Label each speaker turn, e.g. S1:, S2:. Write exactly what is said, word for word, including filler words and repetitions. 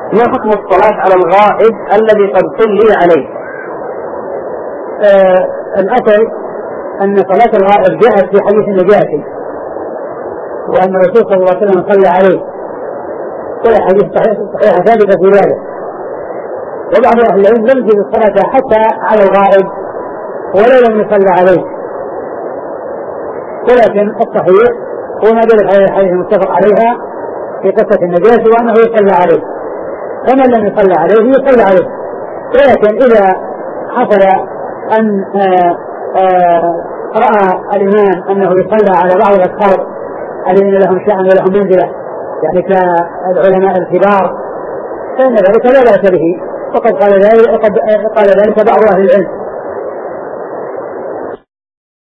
S1: ما حكم الصلاة على الغائب الذي قد صلي عليه؟
S2: آه الأصل أن صلاة الغائب جاءت في حديث النجاشي، وأن الرسول صلى الله عليه وسلم صلى عليه، كل حديث صحيح ثابتة في ذلك. وبعض أهل العلم لم يجد الصلاة حتى على الغائب ولو لم يصلى عليه، ولكن الصحيح هو ما دل عليه الحديث المتفق عليها في قصة النجاشي وأنه يصلى عليه، فمن لم يصلى عليه يصلى عليه. ولكن إذا حصل أن آآ آآ رأى الإمام أنه يصلى على بعض الأصحاب الذين لهم شأن ولهم منزلة، يعني كالعلماء الكبار، فإن ذلك لا بأس به، وقد قال ذلك, قال ذلك بعض أهل العلم.